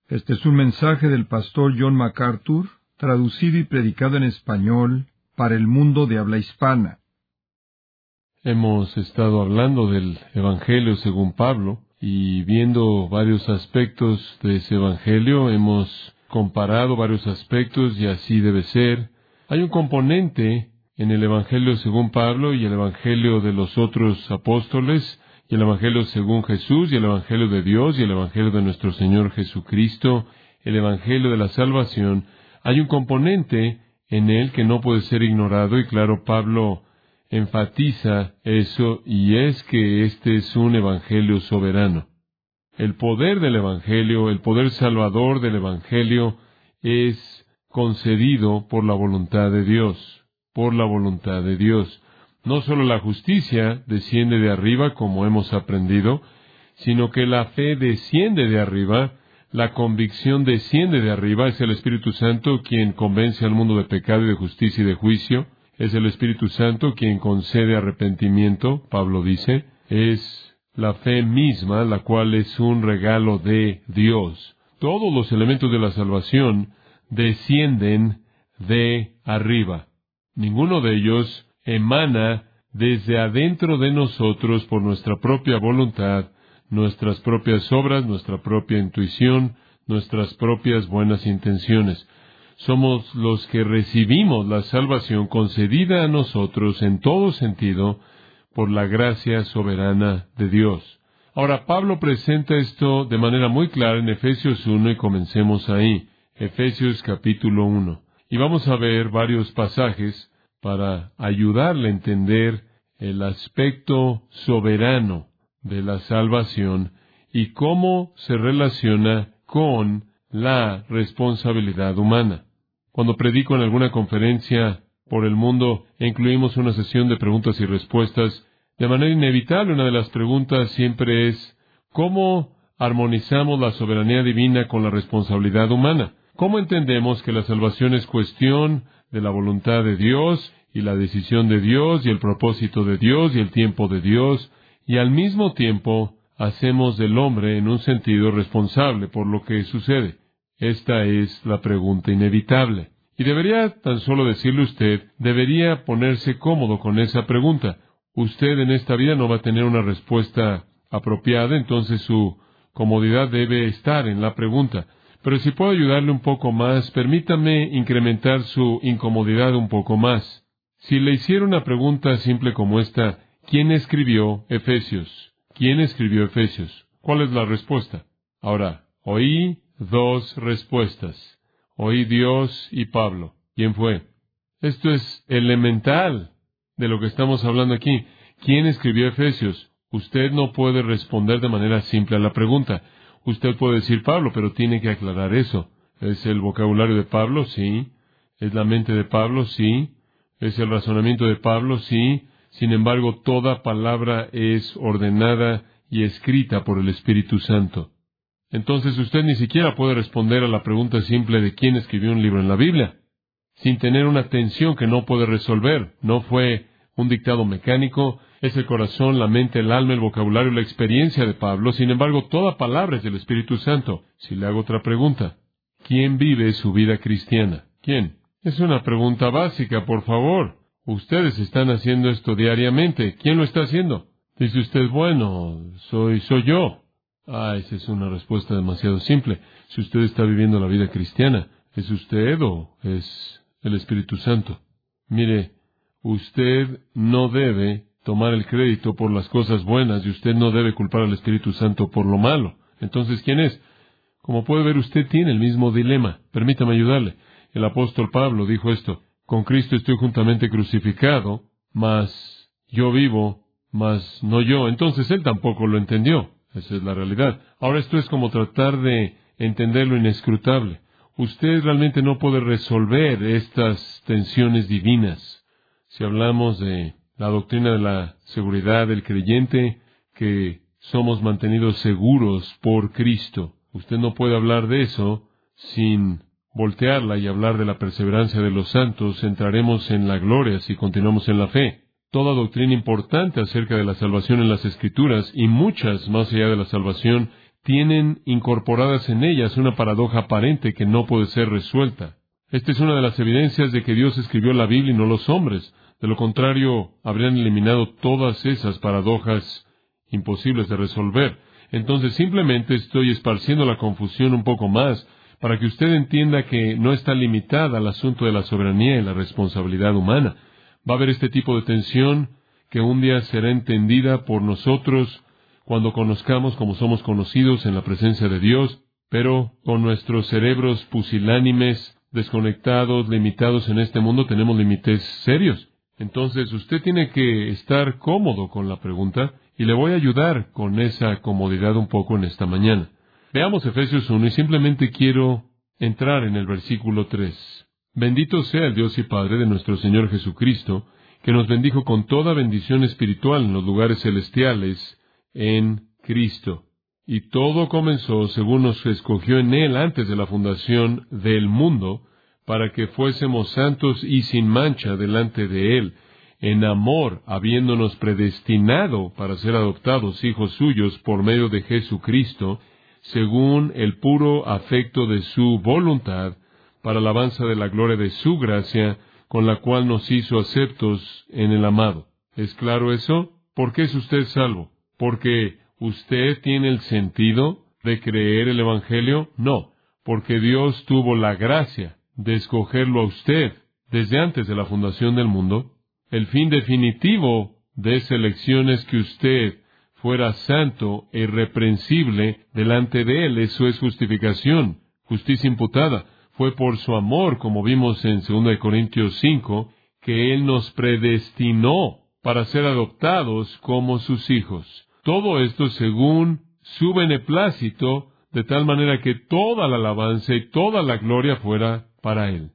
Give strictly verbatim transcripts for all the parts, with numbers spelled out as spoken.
Este es un mensaje del pastor John MacArthur, traducido y predicado en español para el mundo de habla hispana. Hemos estado hablando del Evangelio según Pablo y viendo varios aspectos de ese Evangelio, hemos comparado varios aspectos y así debe ser. Hay un componente en el Evangelio según Pablo y el Evangelio de los otros apóstoles, y el Evangelio según Jesús, y el Evangelio de Dios, y el Evangelio de nuestro Señor Jesucristo, el Evangelio de la salvación. Hay un componente en él que no puede ser ignorado, y claro, Pablo enfatiza eso, y es que este es un Evangelio soberano. El poder del Evangelio, el poder salvador del Evangelio, es concedido por la voluntad de Dios, por la voluntad de Dios. No solo la justicia desciende de arriba, como hemos aprendido, sino que la fe desciende de arriba, la convicción desciende de arriba. Es el Espíritu Santo quien convence al mundo de pecado y de justicia y de juicio. Es el Espíritu Santo quien concede arrepentimiento, Pablo dice. Es la fe misma, la cual es un regalo de Dios. Todos los elementos de la salvación descienden de arriba. Ninguno de ellos emana desde adentro de nosotros por nuestra propia voluntad, nuestras propias obras, nuestra propia intuición, nuestras propias buenas intenciones. Somos los que recibimos la salvación concedida a nosotros en todo sentido por la gracia soberana de Dios. Ahora, Pablo presenta esto de manera muy clara en Efesios uno y comencemos ahí. Efesios capítulo uno. Y vamos a ver varios pasajes para ayudarle a entender el aspecto soberano de la salvación y cómo se relaciona con la responsabilidad humana. Cuando predico en alguna conferencia por el mundo, incluimos una sesión de preguntas y respuestas. De manera inevitable, una de las preguntas siempre es, ¿cómo armonizamos la soberanía divina con la responsabilidad humana? ¿Cómo entendemos que la salvación es cuestión de la voluntad de Dios y la decisión de Dios y el propósito de Dios y el tiempo de Dios, y al mismo tiempo hacemos del hombre en un sentido responsable por lo que sucede? Esta es la pregunta inevitable. Y debería tan solo decirle usted, debería ponerse cómodo con esa pregunta. Usted en esta vida no va a tener una respuesta apropiada, entonces su comodidad debe estar en la pregunta. Pero si puedo ayudarle un poco más, permítame incrementar su incomodidad un poco más. Si le hiciera una pregunta simple como esta, ¿quién escribió Efesios? ¿Quién escribió Efesios? ¿Cuál es la respuesta? Ahora, oí dos respuestas. Oí Dios y Pablo. ¿Quién fue? Esto es elemental de lo que estamos hablando aquí. ¿Quién escribió Efesios? Usted no puede responder de manera simple a la pregunta. Usted puede decir Pablo, pero tiene que aclarar eso. ¿Es el vocabulario de Pablo? Sí. ¿Es la mente de Pablo? Sí. ¿Es el razonamiento de Pablo? Sí. Sin embargo, toda palabra es ordenada y escrita por el Espíritu Santo. Entonces usted ni siquiera puede responder a la pregunta simple de quién escribió un libro en la Biblia, sin tener una tensión que no puede resolver. No fue un dictado mecánico, es el corazón, la mente, el alma, el vocabulario, la experiencia de Pablo. Sin embargo, toda palabra es del Espíritu Santo. Si le hago otra pregunta, ¿quién vive su vida cristiana? ¿Quién? Es una pregunta básica, por favor. Ustedes están haciendo esto diariamente. ¿Quién lo está haciendo? Dice usted, bueno, soy, soy yo. Ah, esa es una respuesta demasiado simple. Si usted está viviendo la vida cristiana, ¿es usted o es el Espíritu Santo? Mire, usted no debe tomar el crédito por las cosas buenas y usted no debe culpar al Espíritu Santo por lo malo. Entonces, ¿quién es? Como puede ver, usted tiene el mismo dilema. Permítame ayudarle. El apóstol Pablo dijo esto: con Cristo estoy juntamente crucificado, mas yo vivo, mas no yo. Entonces él tampoco lo entendió. Esa es la realidad. Ahora esto es como tratar de entender lo inescrutable. Usted realmente no puede resolver estas tensiones divinas. Si hablamos de la doctrina de la seguridad del creyente, que somos mantenidos seguros por Cristo, usted no puede hablar de eso sin voltearla y hablar de la perseverancia de los santos. Entraremos en la gloria si continuamos en la fe. Toda doctrina importante acerca de la salvación en las Escrituras, y muchas más allá de la salvación, tienen incorporadas en ellas una paradoja aparente que no puede ser resuelta. Esta es una de las evidencias de que Dios escribió la Biblia y no los hombres. De lo contrario, habrían eliminado todas esas paradojas imposibles de resolver. Entonces, simplemente estoy esparciendo la confusión un poco más para que usted entienda que no está limitada al asunto de la soberanía y la responsabilidad humana. Va a haber este tipo de tensión que un día será entendida por nosotros cuando conozcamos como somos conocidos en la presencia de Dios, pero con nuestros cerebros pusilánimes, desconectados, limitados en este mundo, tenemos límites serios. Entonces, usted tiene que estar cómodo con la pregunta, y le voy a ayudar con esa comodidad un poco en esta mañana. Veamos Efesios uno, y simplemente quiero entrar en el versículo tres. Bendito sea el Dios y Padre de nuestro Señor Jesucristo, que nos bendijo con toda bendición espiritual en los lugares celestiales en Cristo. Y todo comenzó según nos escogió en Él antes de la fundación del mundo, para que fuésemos santos y sin mancha delante de Él, en amor, habiéndonos predestinado para ser adoptados hijos suyos por medio de Jesucristo, según el puro afecto de su voluntad, para alabanza de la gloria de su gracia, con la cual nos hizo aceptos en el amado. ¿Es claro eso? ¿Por qué es usted salvo? ¿Porque usted tiene el sentido de creer el Evangelio? No, porque Dios tuvo la gracia de escogerlo a usted desde antes de la fundación del mundo. El fin definitivo de esa elección es que usted fuera santo e irreprensible delante de Él. Eso es justificación, justicia imputada. Fue por su amor, como vimos en segunda de Corintios cinco, que Él nos predestinó para ser adoptados como sus hijos. Todo esto según su beneplácito, de tal manera que toda la alabanza y toda la gloria fuera para Él.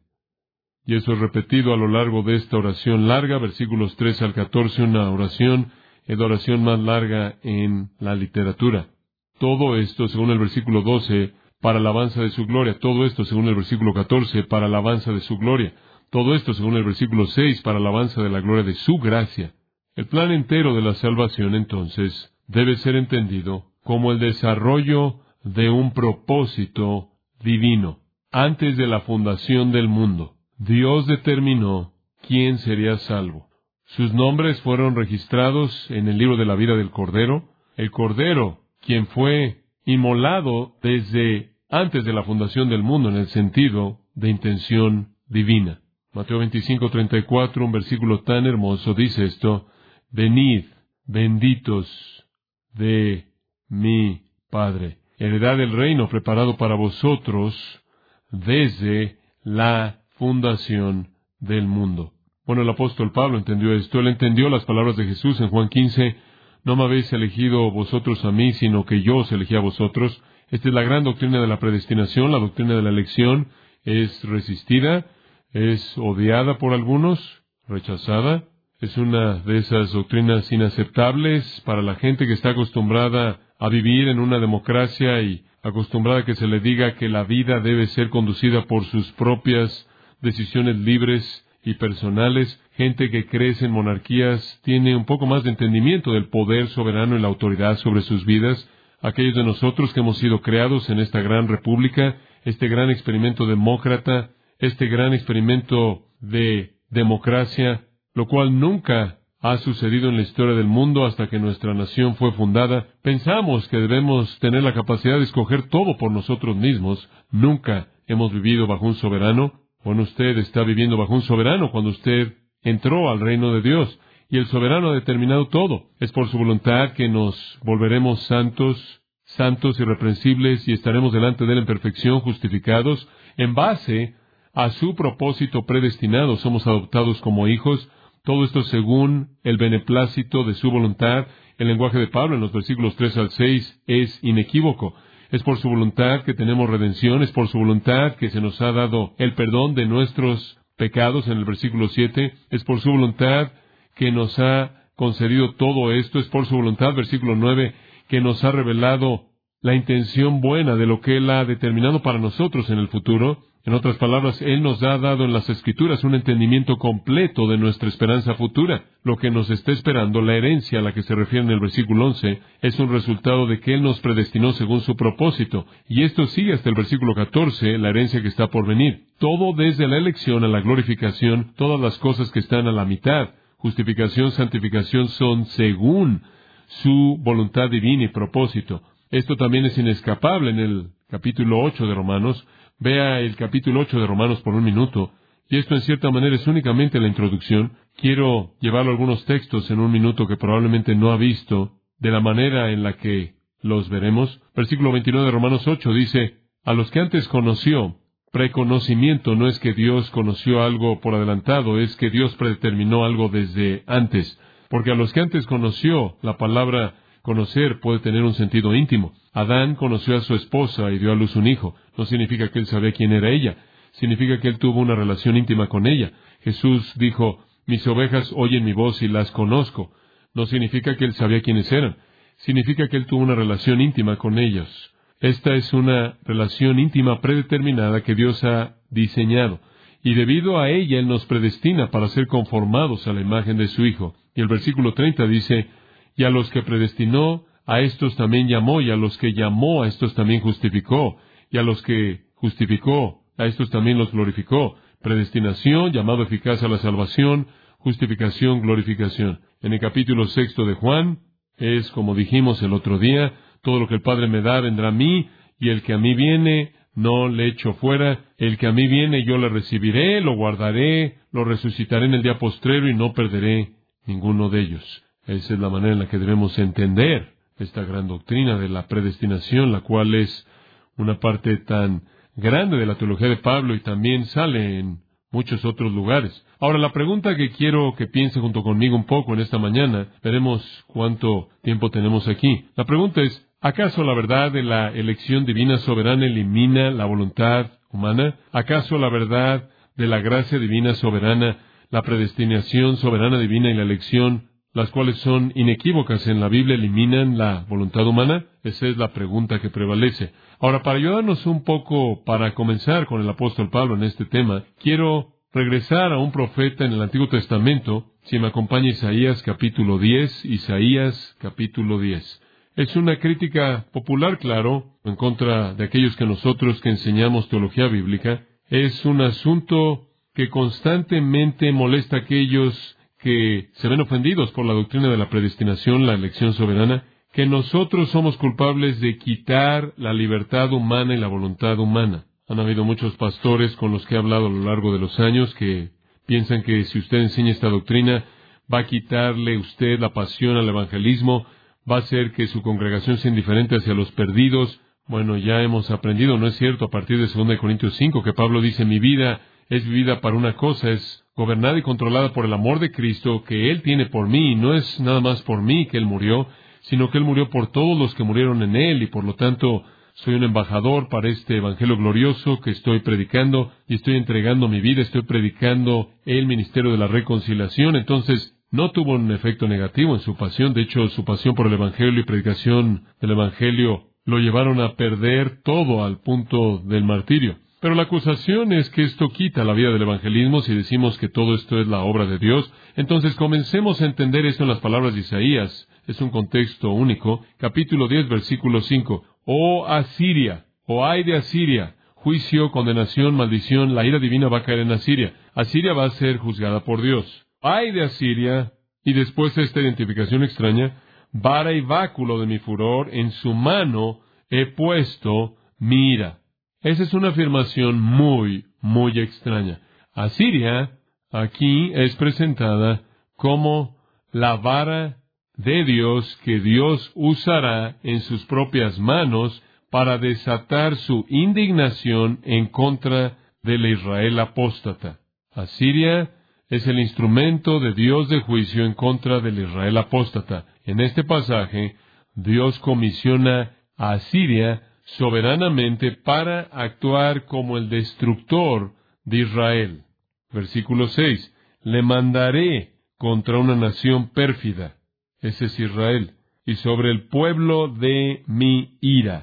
Y eso es repetido a lo largo de esta oración larga, versículos tres al catorce, una oración, es la oración más larga en la literatura. Todo esto, según el versículo doce, para alabanza de su gloria. Todo esto, según el versículo catorce, para alabanza de su gloria. Todo esto, según el versículo seis, para alabanza de la gloria de su gracia. El plan entero de la salvación, entonces, debe ser entendido como el desarrollo de un propósito divino. Antes de la fundación del mundo, Dios determinó quién sería salvo. Sus nombres fueron registrados en el libro de la vida del Cordero. El Cordero, quien fue inmolado desde antes de la fundación del mundo en el sentido de intención divina. Mateo veinticinco, treinta y cuatro, un versículo tan hermoso, dice esto: venid, benditos de mi Padre, heredad del reino preparado para vosotros desde la fundación del mundo. Bueno, el apóstol Pablo entendió esto. Él entendió las palabras de Jesús en Juan quince. No me habéis elegido vosotros a mí, sino que yo os elegí a vosotros. Esta es la gran doctrina de la predestinación. La doctrina de la elección es resistida, es odiada por algunos, rechazada. Es una de esas doctrinas inaceptables para la gente que está acostumbrada a vivir en una democracia y acostumbrada a que se le diga que la vida debe ser conducida por sus propias decisiones libres y personales. Gente que crece en monarquías tiene un poco más de entendimiento del poder soberano y la autoridad sobre sus vidas. Aquellos de nosotros que hemos sido creados en esta gran república, este gran experimento demócrata, este gran experimento de democracia, lo cual nunca ha sucedido en la historia del mundo hasta que nuestra nación fue fundada. Pensamos que debemos tener la capacidad de escoger todo por nosotros mismos. Nunca hemos vivido bajo un soberano. Bueno, usted está viviendo bajo un soberano cuando usted entró al reino de Dios. Y el soberano ha determinado todo. Es por su voluntad que nos volveremos santos, santos, irreprensibles, y estaremos delante de Él en perfección, justificados. En base a su propósito predestinado, somos adoptados como hijos. Todo esto según el beneplácito de su voluntad. El lenguaje de Pablo en los versículos tres al seis es inequívoco. Es por su voluntad que tenemos redención, es por su voluntad que se nos ha dado el perdón de nuestros pecados en el versículo siete, es por su voluntad que nos ha concedido todo esto, es por su voluntad, versículo nueve, que nos ha revelado la intención buena de lo que Él ha determinado para nosotros en el futuro. En otras palabras, Él nos ha dado en las Escrituras un entendimiento completo de nuestra esperanza futura. Lo que nos está esperando, la herencia a la que se refiere en el versículo once, es un resultado de que Él nos predestinó según su propósito. Y esto sigue hasta el versículo catorce, la herencia que está por venir. Todo desde la elección a la glorificación, todas las cosas que están a la mitad, justificación, santificación, son según su voluntad divina y propósito. Esto también es inescapable en el capítulo ocho de Romanos. Vea el capítulo ocho de Romanos por un minuto, y esto en cierta manera es únicamente la introducción. Quiero llevarlo a algunos textos en un minuto que probablemente no ha visto, de la manera en la que los veremos. Versículo veintinueve de Romanos ocho dice, a los que antes conoció, preconocimiento no es que Dios conoció algo por adelantado, es que Dios predeterminó algo desde antes. Porque a los que antes conoció, la palabra conocer puede tener un sentido íntimo. Adán conoció a su esposa y dio a luz un hijo. No significa que él sabía quién era ella. Significa que él tuvo una relación íntima con ella. Jesús dijo, mis ovejas oyen mi voz y las conozco. No significa que él sabía quiénes eran. Significa que él tuvo una relación íntima con ellos. Esta es una relación íntima predeterminada que Dios ha diseñado. Y debido a ella, Él nos predestina para ser conformados a la imagen de su Hijo. Y el versículo treinta dice, y a los que predestinó, a estos también llamó, y a los que llamó, a estos también justificó, y a los que justificó, a estos también los glorificó. Predestinación, llamado eficaz a la salvación, justificación, glorificación. En el capítulo sexto de Juan, es como dijimos el otro día, todo lo que el Padre me da vendrá a mí, y el que a mí viene, no le echo fuera. El que a mí viene, yo le recibiré, lo guardaré, lo resucitaré en el día postrero, y no perderé ninguno de ellos. Esa es la manera en la que debemos entender esta gran doctrina de la predestinación, la cual es una parte tan grande de la teología de Pablo y también sale en muchos otros lugares. Ahora, la pregunta que quiero que piense junto conmigo un poco en esta mañana, veremos cuánto tiempo tenemos aquí. La pregunta es, ¿acaso la verdad de la elección divina soberana elimina la voluntad humana? ¿Acaso la verdad de la gracia divina soberana, la predestinación soberana divina y la elección, las cuales son inequívocas en la Biblia, eliminan la voluntad humana? Esa es la pregunta que prevalece. Ahora, para ayudarnos un poco, para comenzar con el apóstol Pablo en este tema, quiero regresar a un profeta en el Antiguo Testamento. Si me acompaña Isaías capítulo diez, Isaías capítulo diez. Es una crítica popular, claro, en contra de aquellos que nosotros que enseñamos teología bíblica. Es un asunto que constantemente molesta a aquellos que se ven ofendidos por la doctrina de la predestinación, la elección soberana, que nosotros somos culpables de quitar la libertad humana y la voluntad humana. Han habido muchos pastores con los que he hablado a lo largo de los años que piensan que si usted enseña esta doctrina, va a quitarle usted la pasión al evangelismo, va a hacer que su congregación sea indiferente hacia los perdidos. Bueno, ya hemos aprendido, ¿no es cierto?, a partir de segunda de Corintios cinco, que Pablo dice, mi vida es vivida para una cosa, es gobernada y controlada por el amor de Cristo que Él tiene por mí. No es nada más por mí que Él murió, sino que Él murió por todos los que murieron en Él, y por lo tanto soy un embajador para este evangelio glorioso que estoy predicando, y estoy entregando mi vida, estoy predicando el ministerio de la reconciliación. Entonces, no tuvo un efecto negativo en su pasión. De hecho, su pasión por el evangelio y predicación del evangelio lo llevaron a perder todo al punto del martirio. Pero la acusación es que esto quita la vida del evangelismo. Si decimos que todo esto es la obra de Dios, entonces comencemos a entender esto en las palabras de Isaías. Es un contexto único. Capítulo diez, versículo cinco. Oh Asiria, oh ay de Asiria, juicio, condenación, maldición, la ira divina va a caer en Asiria. Asiria va a ser juzgada por Dios. Ay de Asiria, y después esta identificación extraña, vara y báculo de mi furor, en su mano he puesto mi ira. Esa es una afirmación muy, muy extraña. Asiria aquí es presentada como la vara de Dios que Dios usará en sus propias manos para desatar su indignación en contra del Israel apóstata. Asiria es el instrumento de Dios de juicio en contra del Israel apóstata. En este pasaje, Dios comisiona a Asiria soberanamente para actuar como el destructor de Israel. Versículo seis. Le mandaré contra una nación pérfida. Ese es Israel. Y sobre el pueblo de mi ira.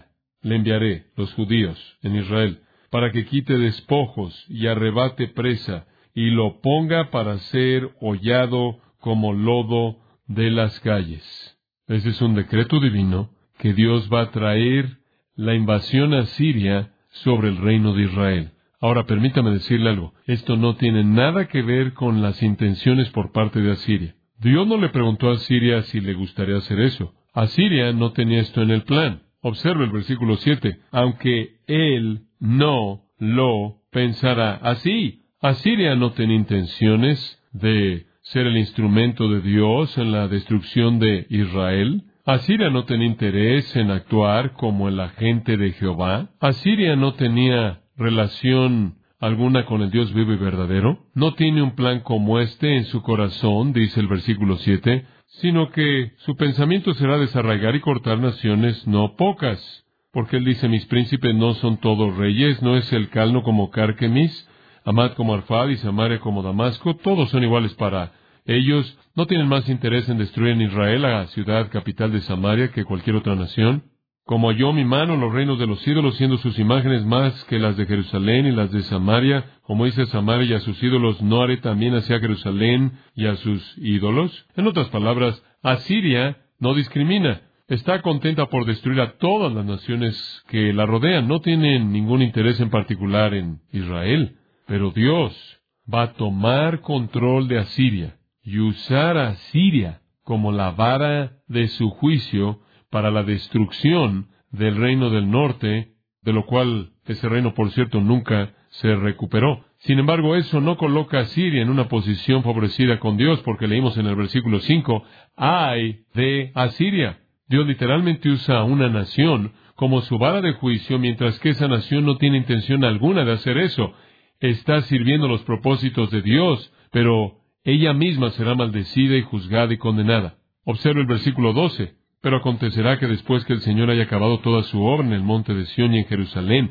le enviaré, los judíos, en Israel, para que quite despojos y arrebate presa, y lo ponga para ser hollado como lodo de las calles. Ese es un decreto divino que Dios va a traer la invasión asiria sobre el reino de Israel. Ahora, permítame decirle algo. Esto no tiene nada que ver con las intenciones por parte de Asiria. Dios no le preguntó a Asiria si le gustaría hacer eso. Asiria no tenía esto en el plan. Observe el versículo siete. Aunque él no lo pensara así. Asiria no tenía intenciones de ser el instrumento de Dios en la destrucción de Israel. Asiria no tenía interés en actuar como el agente de Jehová. Asiria no tenía relación alguna con el Dios vivo y verdadero. No tiene un plan como este en su corazón, dice el versículo siete, sino que su pensamiento será desarraigar y cortar naciones no pocas. Porque él dice, mis príncipes no son todos reyes, no es el Calno como Carquemis, Amad como Arfad y Samaria como Damasco, todos son iguales para ellos. No tienen más interés en destruir en Israel, la ciudad capital de Samaria, que cualquier otra nación. Como halló mi mano los reinos de los ídolos, siendo sus imágenes más que las de Jerusalén y las de Samaria, como dice Samaria y a sus ídolos, ¿no haré también hacia Jerusalén y a sus ídolos? En otras palabras, Asiria no discrimina. Está contenta por destruir a todas las naciones que la rodean. No tienen ningún interés en particular en Israel. Pero Dios va a tomar control de Asiria y usar a Asiria como la vara de su juicio para la destrucción del reino del norte, de lo cual ese reino, por cierto, nunca se recuperó. Sin embargo, eso no coloca a Asiria en una posición favorecida con Dios, porque leímos en el versículo cinco, ¡ay de Asiria! Dios literalmente usa a una nación como su vara de juicio, mientras que esa nación no tiene intención alguna de hacer eso. Está sirviendo los propósitos de Dios, pero ella misma será maldecida y juzgada y condenada. Observe el versículo doce. Pero acontecerá que después que el Señor haya acabado toda su obra en el monte de Sión y en Jerusalén,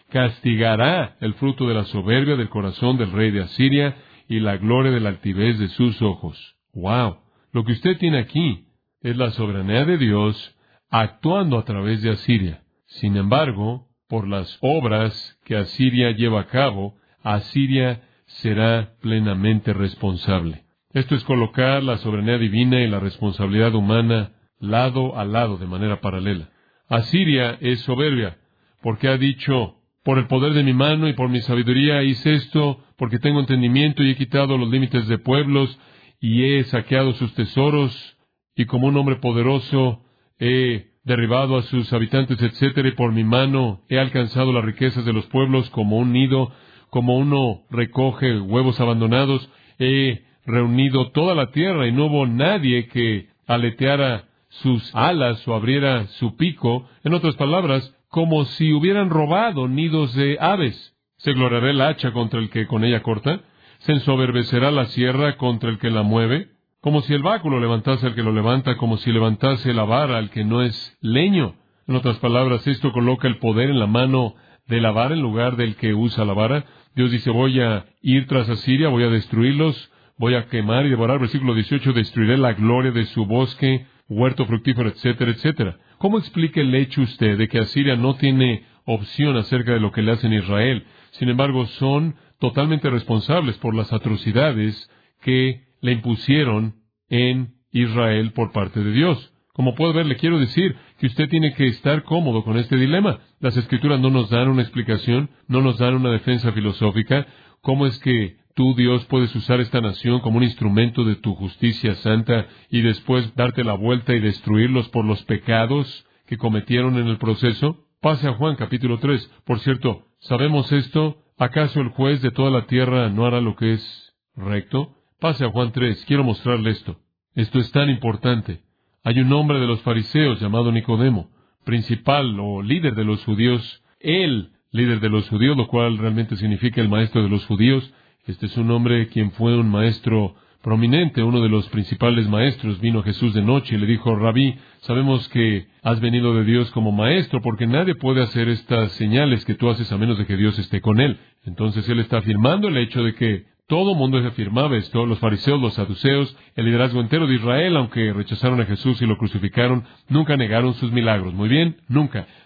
castigará el fruto de la soberbia del corazón del rey de Asiria y la gloria de la altivez de sus ojos. ¡Wow! Lo que usted tiene aquí es la soberanía de Dios actuando a través de Asiria. Sin embargo, por las obras que Asiria lleva a cabo, Asiria será plenamente responsable. Esto es colocar la soberanía divina y la responsabilidad humana lado a lado de manera paralela. Asiria es soberbia, porque ha dicho, por el poder de mi mano y por mi sabiduría hice esto, porque tengo entendimiento y he quitado los límites de pueblos, y he saqueado sus tesoros, y como un hombre poderoso he derribado a sus habitantes, etcétera, y por mi mano he alcanzado las riquezas de los pueblos como un nido, como uno recoge huevos abandonados, he reunido toda la tierra, y no hubo nadie que aleteara sus alas o abriera su pico, en otras palabras, como si hubieran robado nidos de aves. Se gloriará el hacha contra el que con ella corta, se ensoberbecerá la sierra contra el que la mueve, como si el báculo levantase al que lo levanta, como si levantase la vara al que no es leño. En otras palabras, esto coloca el poder en la mano de la vara en lugar del que usa la vara. Dios dice, voy a ir tras Asiria, voy a destruirlos, voy a quemar y devorar. Versículo dieciocho, destruiré la gloria de su bosque, huerto fructífero, etcétera, etcétera. ¿Cómo explica el hecho usted de que Asiria no tiene opción acerca de lo que le hacen a Israel? Sin embargo, son totalmente responsables por las atrocidades que le impusieron en Israel por parte de Dios. Como puede ver, le quiero decir que usted tiene que estar cómodo con este dilema. Las Escrituras no nos dan una explicación, no nos dan una defensa filosófica. ¿Cómo es que tú, Dios, puedes usar esta nación como un instrumento de tu justicia santa y después darte la vuelta y destruirlos por los pecados que cometieron en el proceso? Pase a Juan capítulo tres. Por cierto, ¿sabemos esto? ¿Acaso el juez de toda la tierra no hará lo que es recto? Pase a Juan tres. Quiero mostrarle esto. Esto es tan importante. Hay un hombre de los fariseos llamado Nicodemo, principal o líder de los judíos. Él, líder de los judíos, lo cual realmente significa el maestro de los judíos. Este es un hombre quien fue un maestro prominente, uno de los principales maestros. Vino a Jesús de noche y le dijo, Rabí, sabemos que has venido de Dios como maestro, porque nadie puede hacer estas señales que tú haces a menos de que Dios esté con él. Entonces él está afirmando el hecho de que todo mundo afirmaba esto, los fariseos, los saduceos, el liderazgo entero de Israel, aunque rechazaron a Jesús y lo crucificaron, nunca negaron sus milagros. Muy bien, nunca.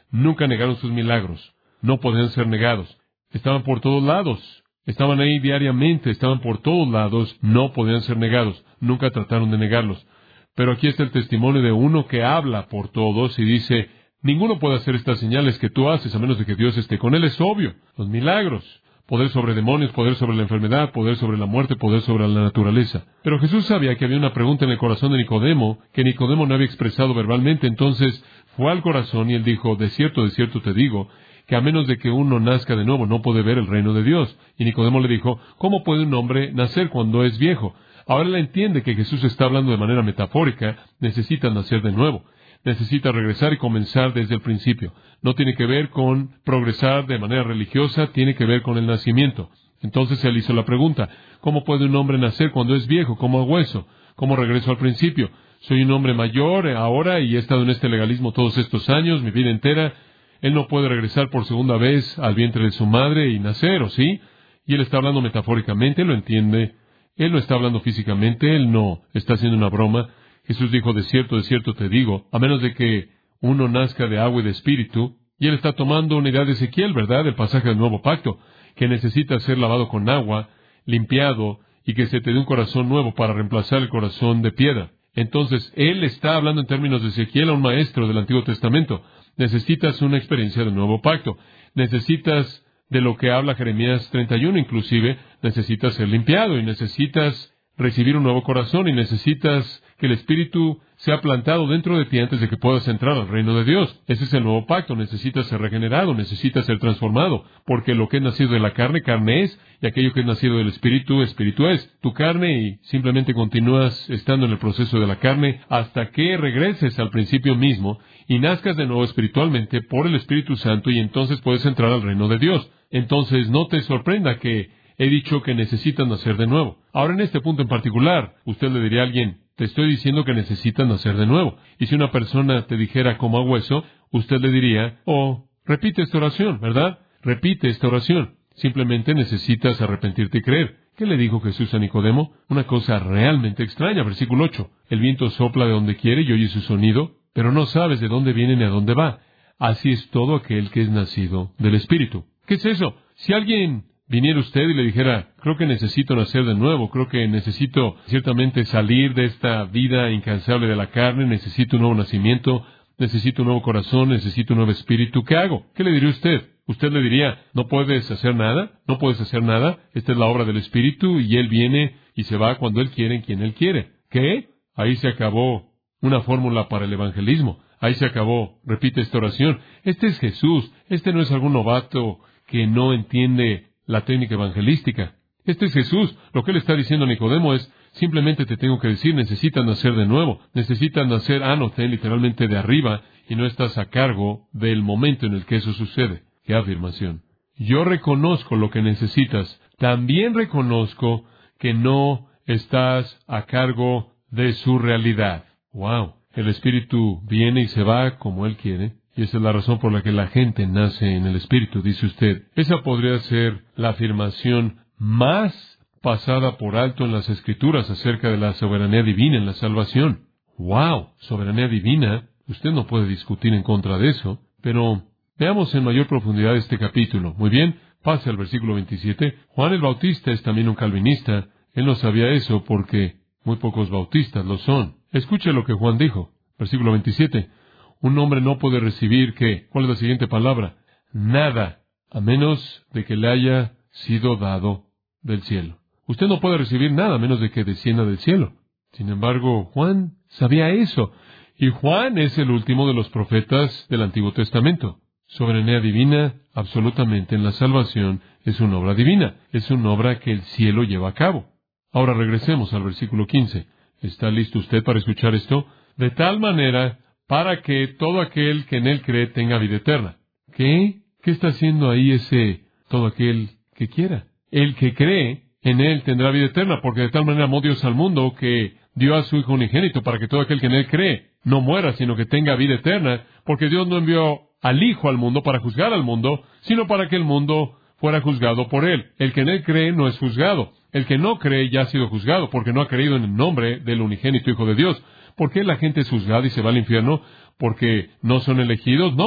nunca negaron sus milagros. No podían ser negados. Estaban por todos lados. Estaban ahí diariamente, estaban por todos lados, no podían ser negados. Nunca trataron de negarlos. Pero aquí está el testimonio de uno que habla por todos y dice, ninguno puede hacer estas señales que tú haces a menos de que Dios esté con él. Es obvio. Los milagros. Poder sobre demonios, poder sobre la enfermedad, poder sobre la muerte, poder sobre la naturaleza. Pero Jesús sabía que había una pregunta en el corazón de Nicodemo, que Nicodemo no había expresado verbalmente. Entonces fue al corazón y él dijo, de cierto, de cierto te digo, que a menos de que uno nazca de nuevo no puede ver el reino de Dios. Y Nicodemo le dijo, ¿cómo puede un hombre nacer cuando es viejo? Ahora él entiende que Jesús está hablando de manera metafórica. Necesita nacer de nuevo. Necesita regresar y comenzar desde el principio. No tiene que ver con progresar de manera religiosa, tiene que ver con el nacimiento. Entonces él hizo la pregunta, ¿cómo puede un hombre nacer cuando es viejo, como a hueso? ¿Cómo regreso al principio? Soy un hombre mayor ahora y he estado en este legalismo todos estos años, mi vida entera. Él no puede regresar por segunda vez al vientre de su madre y nacer, ¿o sí? Y él está hablando metafóricamente, él lo entiende. Él no está hablando físicamente, él no está haciendo una broma. Jesús dijo, de cierto, de cierto te digo, a menos de que uno nazca de agua y de espíritu. Y él está tomando una idea de Ezequiel, ¿verdad? El pasaje del Nuevo Pacto, que necesita ser lavado con agua, limpiado, y que se te dé un corazón nuevo para reemplazar el corazón de piedra. Entonces, él está hablando en términos de Ezequiel a un maestro del Antiguo Testamento. Necesitas una experiencia del Nuevo Pacto. Necesitas de lo que habla Jeremías treinta y uno, inclusive, necesitas ser limpiado y necesitas recibir un nuevo corazón y necesitas que el Espíritu sea plantado dentro de ti antes de que puedas entrar al reino de Dios. Ese es el nuevo pacto. Necesitas ser regenerado, necesitas ser transformado, porque lo que es nacido de la carne, carne es, y aquello que es nacido del Espíritu, Espíritu es. Tu carne, y simplemente continúas estando en el proceso de la carne hasta que regreses al principio mismo y nazcas de nuevo espiritualmente por el Espíritu Santo, y entonces puedes entrar al reino de Dios. Entonces no te sorprenda que he dicho que necesitan nacer de nuevo. Ahora, en este punto en particular, usted le diría a alguien, te estoy diciendo que necesitan nacer de nuevo. Y si una persona te dijera como a hueso, usted le diría, oh, repite esta oración, ¿verdad? Repite esta oración. Simplemente necesitas arrepentirte y creer. ¿Qué le dijo Jesús a Nicodemo? Una cosa realmente extraña, versículo ocho. El viento sopla de donde quiere y oye su sonido, pero no sabes de dónde viene ni a dónde va. Así es todo aquel que es nacido del Espíritu. ¿Qué es eso? Si alguien viniera usted y le dijera, creo que necesito nacer de nuevo, creo que necesito ciertamente salir de esta vida incansable de la carne, necesito un nuevo nacimiento, necesito un nuevo corazón, necesito un nuevo espíritu, ¿qué hago? ¿Qué le diría usted? Usted le diría, no puedes hacer nada, no puedes hacer nada, esta es la obra del Espíritu y Él viene y se va cuando Él quiere, en quien Él quiere. ¿Qué? Ahí se acabó una fórmula para el evangelismo, ahí se acabó, repite esta oración, este es Jesús, este no es algún novato que no entiende la técnica evangelística. Este es Jesús. Lo que él está diciendo a Nicodemo es, simplemente te tengo que decir, necesitas nacer de nuevo. Necesitas nacer anote, literalmente de arriba, y no estás a cargo del momento en el que eso sucede. ¡Qué afirmación! Yo reconozco lo que necesitas. También reconozco que no estás a cargo de su realidad. ¡Wow! El Espíritu viene y se va como Él quiere. Y esa es la razón por la que la gente nace en el Espíritu, dice usted. Esa podría ser la afirmación más pasada por alto en las Escrituras acerca de la soberanía divina en la salvación. ¡Wow! Soberanía divina. Usted no puede discutir en contra de eso. Pero veamos en mayor profundidad este capítulo. Muy bien, pase al versículo veintisiete. Juan el Bautista es también un calvinista. Él no sabía eso porque muy pocos bautistas lo son. Escuche lo que Juan dijo. Versículo veintisiete. Un hombre no puede recibir, ¿qué? ¿Cuál es la siguiente palabra? Nada, a menos de que le haya sido dado del cielo. Usted no puede recibir nada a menos de que descienda del cielo. Sin embargo, Juan sabía eso. Y Juan es el último de los profetas del Antiguo Testamento. Soberanía divina, absolutamente, en la salvación, es una obra divina. Es una obra que el cielo lleva a cabo. Ahora regresemos al versículo quince. ¿Está listo usted para escuchar esto? De tal manera, para que todo aquel que en Él cree tenga vida eterna. ¿Qué? ¿Qué está haciendo ahí ese todo aquel que quiera? El que cree en Él tendrá vida eterna, porque de tal manera amó Dios al mundo que dio a su Hijo unigénito para que todo aquel que en Él cree no muera, sino que tenga vida eterna, porque Dios no envió al Hijo al mundo para juzgar al mundo, sino para que el mundo fuera juzgado por Él. El que en Él cree no es juzgado. El que no cree ya ha sido juzgado, porque no ha creído en el nombre del unigénito Hijo de Dios. ¿Por qué la gente es juzgada y se va al infierno? ¿Porque no son elegidos? No,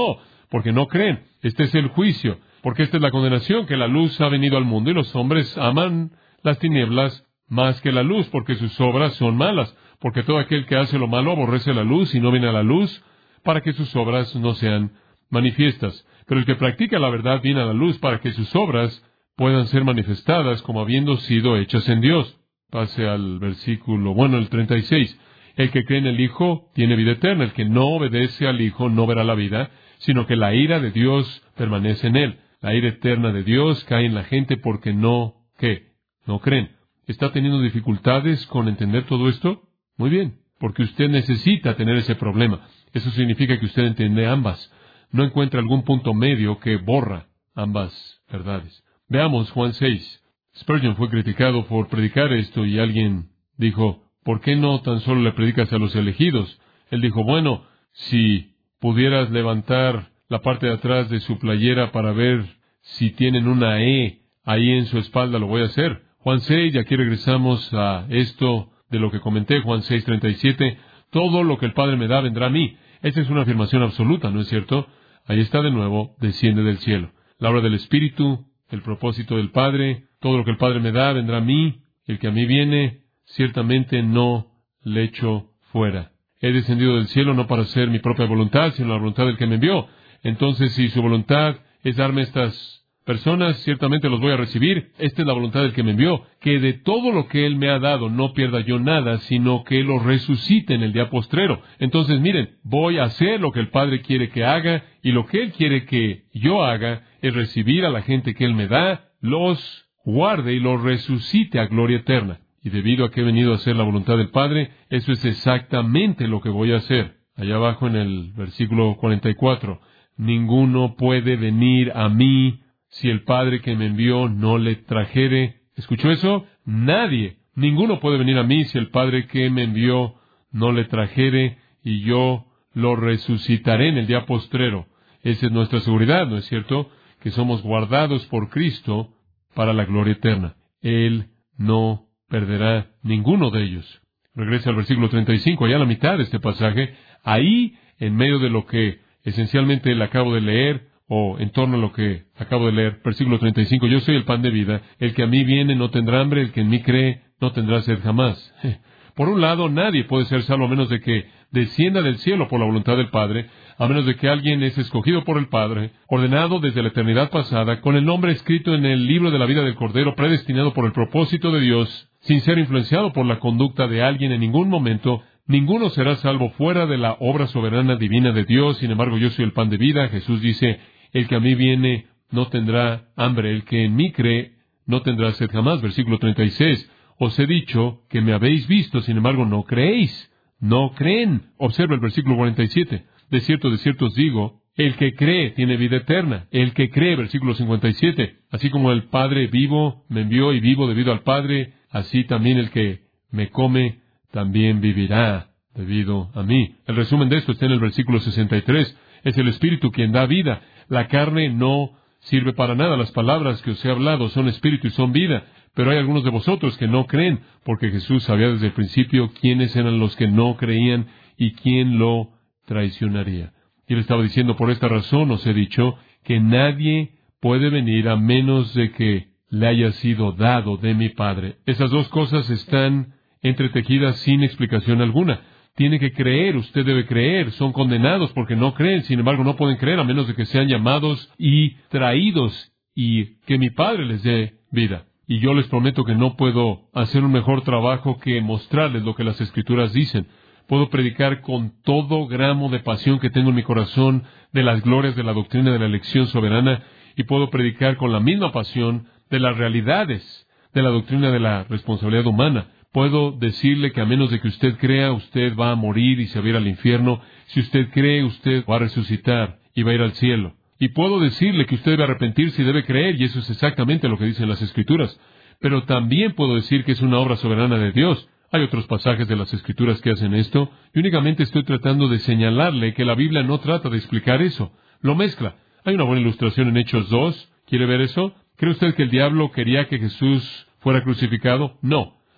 porque no creen. Este es el juicio, porque esta es la condenación, que la luz ha venido al mundo y los hombres aman las tinieblas más que la luz, porque sus obras son malas. Porque todo aquel que hace lo malo aborrece la luz y no viene a la luz, para que sus obras no sean manifiestas. Pero el que practica la verdad viene a la luz para que sus obras puedan ser manifestadas como habiendo sido hechas en Dios. Pase al versículo, bueno, el treinta y seis. El que cree en el Hijo tiene vida eterna. El que no obedece al Hijo no verá la vida, sino que la ira de Dios permanece en él. La ira eterna de Dios cae en la gente porque no, ¿qué? No creen. ¿Está teniendo dificultades con entender todo esto? Muy bien, porque usted necesita tener ese problema. Eso significa que usted entiende ambas. No encuentra algún punto medio que borra ambas verdades. Veamos Juan seis. Spurgeon fue criticado por predicar esto y alguien dijo, ¿por qué no tan solo le predicas a los elegidos? Él dijo, bueno, si pudieras levantar la parte de atrás de su playera para ver si tienen una E ahí en su espalda, lo voy a hacer. Juan seis, y aquí regresamos a esto de lo que comenté, Juan seis, treinta y siete, todo lo que el Padre me da vendrá a mí. Esa es una afirmación absoluta, ¿no es cierto? Ahí está de nuevo, desciende del cielo. La obra del Espíritu, el propósito del Padre, todo lo que el Padre me da vendrá a mí, el que a mí viene, ciertamente no le echo fuera. He descendido del cielo no para hacer mi propia voluntad, sino la voluntad del que me envió. Entonces, si su voluntad es darme estas personas, ciertamente los voy a recibir. Esta es la voluntad del que me envió, que de todo lo que Él me ha dado no pierda yo nada, sino que lo resucite en el día postrero. Entonces, miren, voy a hacer lo que el Padre quiere que haga, y lo que Él quiere que yo haga es recibir a la gente que Él me da, los guarde y los resucite a gloria eterna. Y debido a que he venido a hacer la voluntad del Padre, eso es exactamente lo que voy a hacer. Allá abajo en el versículo cuarenta y cuatro, ninguno puede venir a mí si el Padre que me envió no le trajere. ¿Escuchó eso? Nadie, ninguno puede venir a mí si el Padre que me envió no le trajere, y yo lo resucitaré en el día postrero. Esa es nuestra seguridad, ¿no es cierto? Que somos guardados por Cristo para la gloria eterna. Él no perderá ninguno de ellos. Regresa al versículo treinta y cinco, allá a la mitad de este pasaje. Ahí, en medio de lo que esencialmente le acabo de leer, o en torno a lo que acabo de leer, versículo treinta y cinco, yo soy el pan de vida, el que a mí viene no tendrá hambre, el que en mí cree no tendrá sed jamás. Por un lado, nadie puede ser salvo a menos de que descienda del cielo por la voluntad del Padre, a menos de que alguien es escogido por el Padre, ordenado desde la eternidad pasada, con el nombre escrito en el libro de la vida del Cordero, predestinado por el propósito de Dios, sin ser influenciado por la conducta de alguien en ningún momento. Ninguno será salvo fuera de la obra soberana divina de Dios. Sin embargo, yo soy el pan de vida. Jesús dice, el que a mí viene no tendrá hambre, el que en mí cree no tendrá sed jamás. Versículo treinta y seis, os he dicho que me habéis visto, sin embargo no creéis. No creen. Observa el versículo cuarenta y siete. De cierto, de cierto os digo, el que cree tiene vida eterna. El que cree, versículo cincuenta y siete. Así como el Padre vivo me envió y vivo debido al Padre, así también el que me come también vivirá debido a mí. El resumen de esto está en el versículo sesenta y tres. Es el Espíritu quien da vida. La carne no sirve para nada. Las palabras que os he hablado son espíritu y son vida. Pero hay algunos de vosotros que no creen, porque Jesús sabía desde el principio quiénes eran los que no creían y quién lo traicionaría. Y él estaba diciendo, por esta razón os he dicho que nadie puede venir a menos de que le haya sido dado de mi Padre. Esas dos cosas están entretejidas sin explicación alguna. Tiene que creer, usted debe creer. Son condenados porque no creen, sin embargo no pueden creer a menos de que sean llamados y traídos y que mi Padre les dé vida. Y yo les prometo que no puedo hacer un mejor trabajo que mostrarles lo que las Escrituras dicen. Puedo predicar con todo gramo de pasión que tengo en mi corazón de las glorias de la doctrina de la elección soberana, y puedo predicar con la misma pasión de las realidades de la doctrina de la responsabilidad humana. Puedo decirle que a menos de que usted crea, usted va a morir y se va a ir al infierno. Si usted cree, usted va a resucitar y va a ir al cielo. Y puedo decirle que usted debe arrepentirse y debe creer, y eso es exactamente lo que dicen las Escrituras. Pero también puedo decir que es una obra soberana de Dios. Hay otros pasajes de las Escrituras que hacen esto, y únicamente estoy tratando de señalarle que la Biblia no trata de explicar eso. Lo mezcla. Hay una buena ilustración en Hechos dos. ¿Quiere ver eso? ¿Cree usted que el diablo quería que Jesús fuera crucificado? No.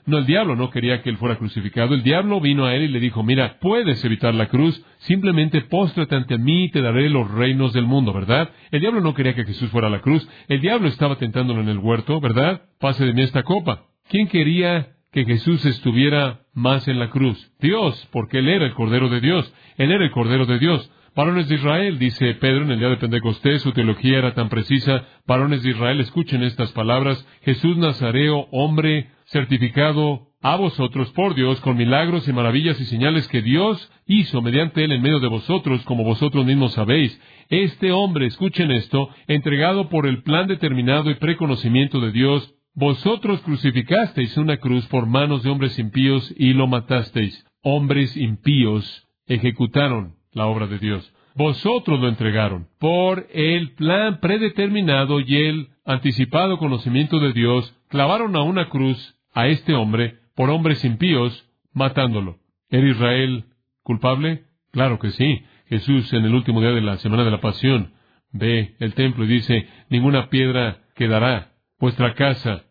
No, el diablo no quería que él fuera crucificado. El diablo vino a él y le dijo, mira, puedes evitar la cruz, simplemente póstrate ante mí y te daré los reinos del mundo, ¿verdad? El diablo no quería que Jesús fuera a la cruz. El diablo estaba tentándolo en el huerto, ¿verdad? Pase de mí esta copa. ¿Quién quería que Jesús estuviera más en la cruz? Dios, porque Él era el Cordero de Dios. Él era el Cordero de Dios. Varones de Israel, dice Pedro en el día de Pentecostés, su teología era tan precisa. Varones de Israel, escuchen estas palabras. Jesús Nazareo, hombre certificado a vosotros por Dios con milagros y maravillas y señales que Dios hizo mediante Él en medio de vosotros, como vosotros mismos sabéis. Este hombre, escuchen esto, entregado por el plan determinado y preconocimiento de Dios, vosotros crucificasteis una cruz por manos de hombres impíos y lo matasteis. Hombres impíos ejecutaron la obra de Dios. Vosotros lo entregaron por el plan predeterminado y el anticipado conocimiento de Dios. Clavaron a una cruz a este hombre por hombres impíos, matándolo. ¿Era Israel culpable? Claro que sí. Jesús, en el último día de la semana de la Pasión, ve el templo y dice, ninguna piedra quedará. Vuestra casa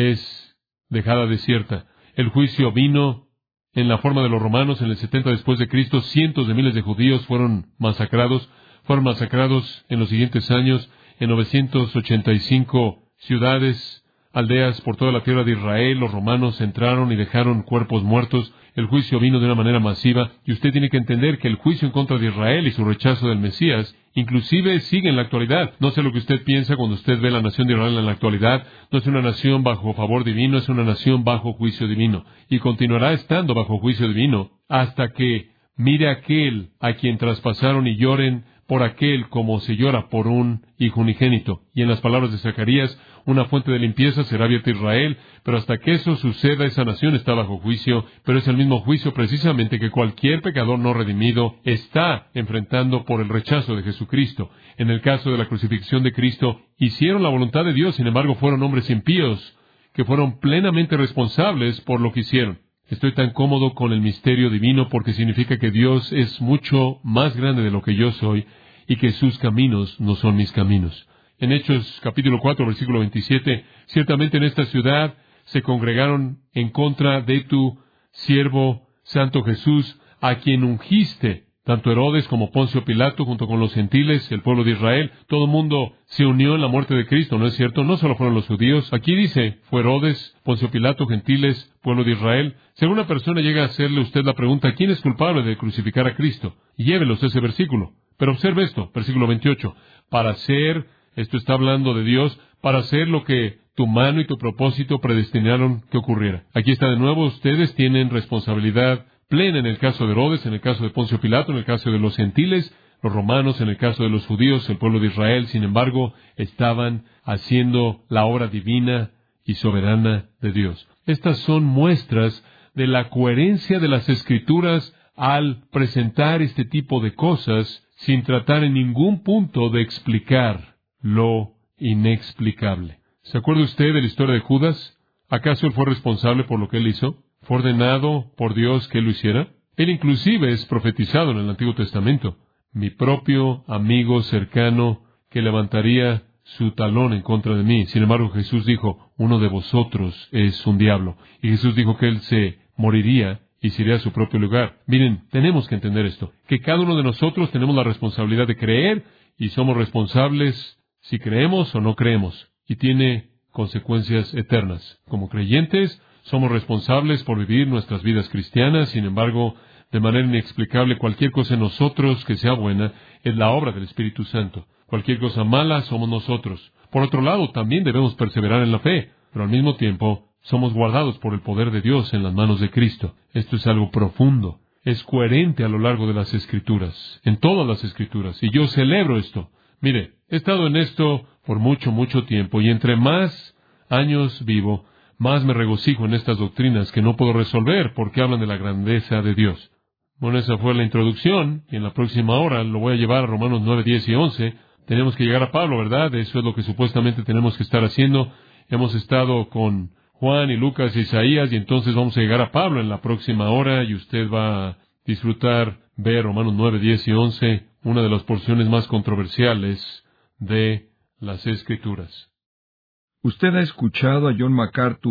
es dejada desierta. El juicio vino en la forma de los romanos en el setenta después de Cristo. Cientos de miles de judíos fueron masacrados. Fueron masacrados en los siguientes años en novecientas ochenta y cinco ciudades, aldeas por toda la tierra de Israel. Los romanos entraron y dejaron cuerpos muertos. El juicio vino de una manera masiva, y usted tiene que entender que el juicio en contra de Israel y su rechazo del Mesías, inclusive sigue en la actualidad. No sé lo que usted piensa cuando usted ve la nación de Israel en la actualidad. No es una nación bajo favor divino, es una nación bajo juicio divino. Y continuará estando bajo juicio divino hasta que mire a aquel a quien traspasaron y lloren por aquel como se llora por un hijo unigénito. Y en las palabras de Zacarías, una fuente de limpieza será abierta a Israel, pero hasta que eso suceda, esa nación está bajo juicio, pero es el mismo juicio precisamente que cualquier pecador no redimido está enfrentando por el rechazo de Jesucristo. En el caso de la crucifixión de Cristo, hicieron la voluntad de Dios, sin embargo fueron hombres impíos, que fueron plenamente responsables por lo que hicieron. Estoy tan cómodo con el misterio divino porque significa que Dios es mucho más grande de lo que yo soy y que sus caminos no son mis caminos. En Hechos capítulo cuatro, versículo veintisiete, ciertamente en esta ciudad se congregaron en contra de tu siervo Santo Jesús, a quien ungiste. Tanto Herodes como Poncio Pilato, junto con los gentiles, el pueblo de Israel, todo el mundo se unió en la muerte de Cristo, ¿no es cierto? No solo fueron los judíos. Aquí dice, fue Herodes, Poncio Pilato, gentiles, pueblo de Israel. Si alguna persona llega a hacerle usted la pregunta, ¿quién es culpable de crucificar a Cristo? Llévelos ese versículo. Pero observe esto, versículo veintiocho. Para hacer, esto está hablando de Dios, para hacer lo que tu mano y tu propósito predestinaron que ocurriera. Aquí está de nuevo, ustedes tienen responsabilidad plena en el caso de Herodes, en el caso de Poncio Pilato, en el caso de los gentiles, los romanos, en el caso de los judíos, el pueblo de Israel. Sin embargo, estaban haciendo la obra divina y soberana de Dios. Estas son muestras de la coherencia de las Escrituras al presentar este tipo de cosas sin tratar en ningún punto de explicar lo inexplicable. ¿Se acuerda usted de la historia de Judas? ¿Acaso él fue responsable por lo que él hizo? ¿Fue ordenado por Dios que él lo hiciera? Él inclusive es profetizado en el Antiguo Testamento. Mi propio amigo cercano que levantaría su talón en contra de mí. Sin embargo, Jesús dijo, uno de vosotros es un diablo. Y Jesús dijo que él se moriría y se iría a su propio lugar. Miren, tenemos que entender esto, que cada uno de nosotros tenemos la responsabilidad de creer y somos responsables si creemos o no creemos. Y tiene consecuencias eternas. Como creyentes, somos responsables por vivir nuestras vidas cristianas. Sin embargo, de manera inexplicable, cualquier cosa en nosotros que sea buena es la obra del Espíritu Santo. Cualquier cosa mala somos nosotros. Por otro lado, también debemos perseverar en la fe, pero al mismo tiempo somos guardados por el poder de Dios en las manos de Cristo. Esto es algo profundo. Es coherente a lo largo de las Escrituras, en todas las Escrituras, y yo celebro esto. Mire, he estado en esto por mucho, mucho tiempo, y entre más años vivo, más me regocijo en estas doctrinas que no puedo resolver porque hablan de la grandeza de Dios. Bueno, esa fue la introducción, y en la próxima hora lo voy a llevar a Romanos nueve, diez y once. Tenemos que llegar a Pablo, ¿verdad? Eso es lo que supuestamente tenemos que estar haciendo. Hemos estado con Juan y Lucas y Isaías, y entonces vamos a llegar a Pablo en la próxima hora, y usted va a disfrutar ver Romanos nueve, diez y once, una de las porciones más controversiales de las Escrituras. Usted ha escuchado a John MacArthur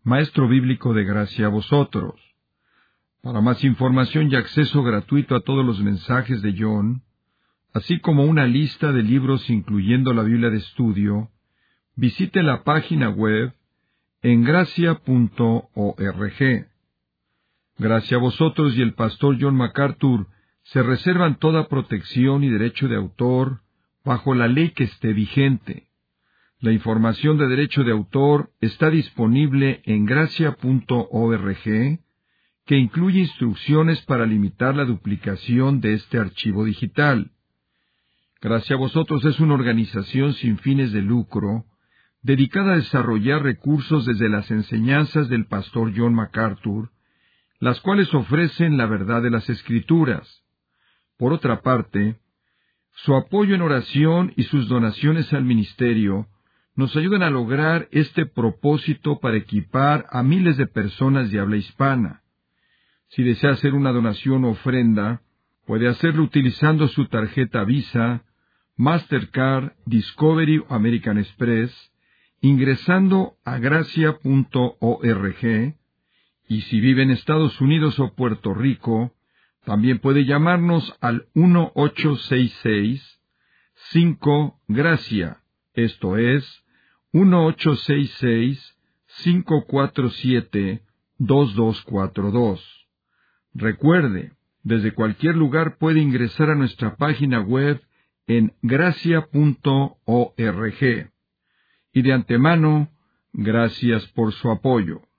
maestro bíblico de Gracia a Vosotros. Para más información y acceso gratuito a todos los mensajes de John, así como una lista de libros incluyendo la Biblia de estudio, visite la página web en gracia punto org. Gracia a Vosotros y el pastor John MacArthur se reservan toda protección y derecho de autor bajo la ley que esté vigente. La información de derecho de autor está disponible en gracia punto org, que incluye instrucciones para limitar la duplicación de este archivo digital. Gracia a Vosotros es una organización sin fines de lucro, dedicada a desarrollar recursos desde las enseñanzas del pastor John MacArthur, las cuales ofrecen la verdad de las Escrituras. Por otra parte, su apoyo en oración y sus donaciones al ministerio nos ayudan a lograr este propósito para equipar a miles de personas de habla hispana. Si desea hacer una donación o ofrenda, puede hacerlo utilizando su tarjeta Visa, Mastercard, Discovery o American Express, ingresando a gracia punto org, y si vive en Estados Unidos o Puerto Rico, también puede llamarnos al uno ocho seis seis cinco Gracia, esto es, uno ocho seis seis cinco cuatro siete dos dos cuatro dos. Recuerde, desde cualquier lugar puede ingresar a nuestra página web en gracia punto org. Y de antemano, gracias por su apoyo.